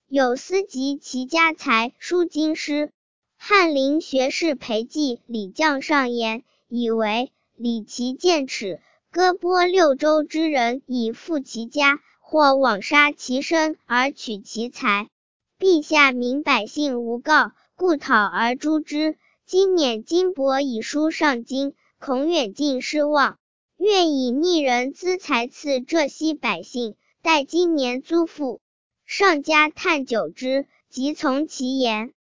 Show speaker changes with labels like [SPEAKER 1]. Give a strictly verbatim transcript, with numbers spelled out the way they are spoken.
[SPEAKER 1] 有司及其家财，书经师。翰林学士裴寂、李绛上言，以为李琦见齿，割剥六州之人以富其家，或枉杀其身而取其财。陛下明百姓无告，故讨而诛之。今辇金帛以书上京，恐远近失望，愿以逆人资财赐浙西百姓，待今年租赋。上加叹久之，即从其言。